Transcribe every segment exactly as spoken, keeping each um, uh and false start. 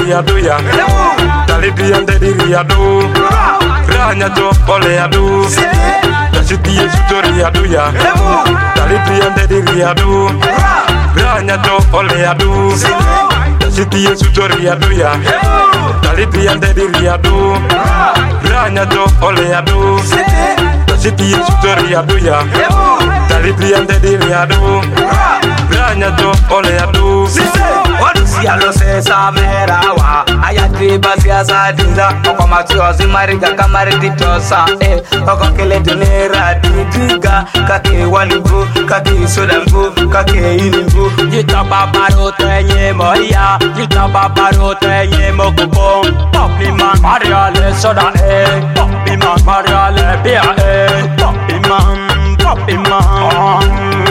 riado ya. Talidi ande di riado. Ranya to ole adu. La city is to riado ya. Talidi ande di riado. Ranya to ole adu. La city is to riado ya. Talidi ande di riado. Ranya to ole adu. La city is to riado ya. Talidi ande di riado. Ranya to ole adu. Wadusia lo se samerawa ayatri basia sadinza oko matuozi mariga kamari ditosa eh oko kele donera didiga kake walimbu kake solambu kake ilimbu jita babaro tenye moya jita babaro tenye mokupo popi man mariale soda eh popi man mariale bia eh popi man popi man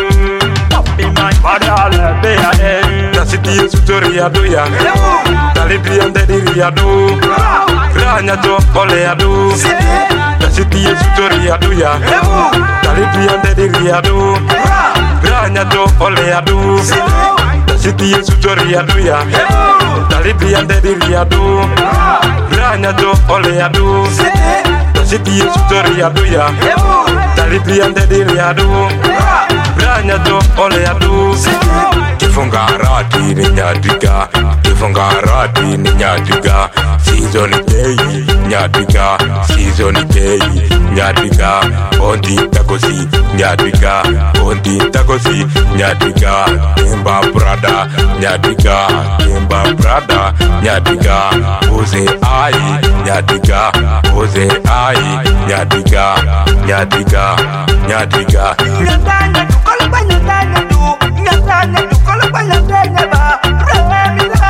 popi man mariale bia eh. La city is to riado ya. Talidi ande di riado. Ranya to ole adu. La city is to riado ya. Talidi ande di riado. Ranya to ole adu. La city is to riado ya. Talidi ande di riado. Ranya to ole adu. La city is to riado ya. Talidi ande di riado. Ranya to ole adu. Kifunga rati ni nyadiga. Kifunga rati ni nyadiga. Season day nyadiga. Season day nyadiga. Ondi takosi nyadiga. Ondi takosi nyadiga. Kimba brada nyadiga. Kimba brada nyadiga. Oze ai nyadiga. Oze ai nyadiga. Nyadiga. Nyadiga. Nyatanya tu kalau banyak tanya tu. Nyatanya tu kalau banyak tanya ba. Remila,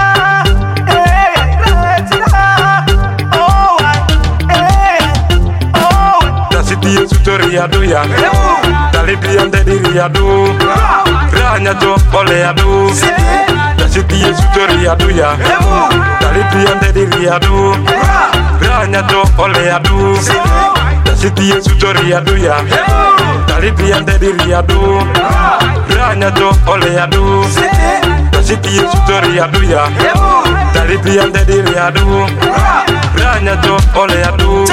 eh, remila. Oh, eh, oh. La city is to riado ya. Talidi ande di riado. Ranya to ole adu. La city is to riado ya. Talidi ande di riado. Ranya to ole adu. La city is to riado ya. Talidi ande di riado. Ranya to ole adu. La city is to riado ya. Talidi ande di riado. Ranya to ole adu.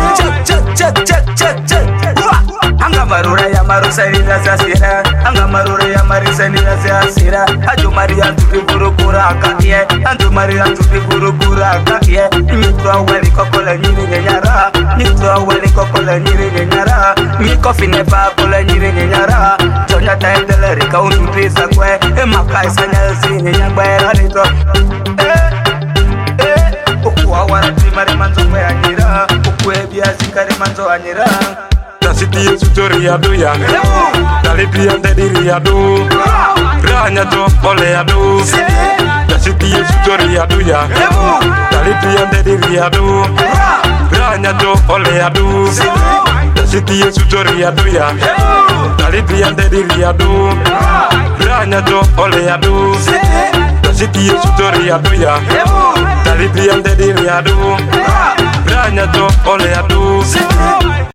Anga marura ya marusani na zasira. Anga marura ya marisani na zasira. Ajo maria tupi kurukura kakie. Anjo maria tupi kurukura kakie. Mitwa wali kokola nyiri nyara. Mitwa wali kokola nyiri nyara. Miko finepa kola nyiri nyara. Jonya taendele rika unutisa kwe. Emakai sanya zini nyangwera nito. Eh, eh. Ukuwa warati mari manzo kwe anyira. Ukwe biazi kare manzo anyira. La city is to riado ya. Talidi ande di riado. Ranya to ole adu. La city is to riado ya. Talidi ande di riado. Ranya to ole adu. La city is to riado ya. Talidi ande di riado. Ranya to ole adu. La city is to riado ya. Talidi ande di riado. Ranya to ole adu.